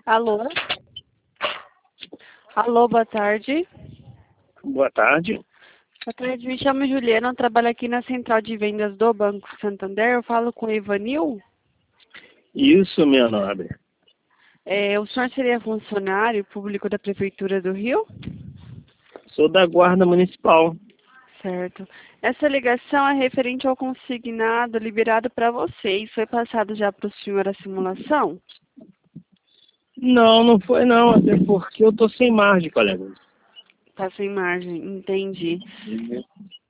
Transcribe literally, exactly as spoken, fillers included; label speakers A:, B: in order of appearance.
A: Alô? Alô, boa tarde.
B: Boa tarde.
A: Boa tarde, me chamo Juliana, eu trabalho aqui na central de vendas do Banco Santander. Eu falo com o Ivanil.
B: Isso, minha nobre.
A: É, o senhor seria funcionário público da Prefeitura do Rio?
B: Sou da Guarda Municipal.
A: Certo. Essa ligação é referente ao consignado liberado para vocês. Foi passado já para o senhor a simulação?
B: Não, não foi não, até porque eu tô sem margem, colega.
A: Tá sem margem, entendi.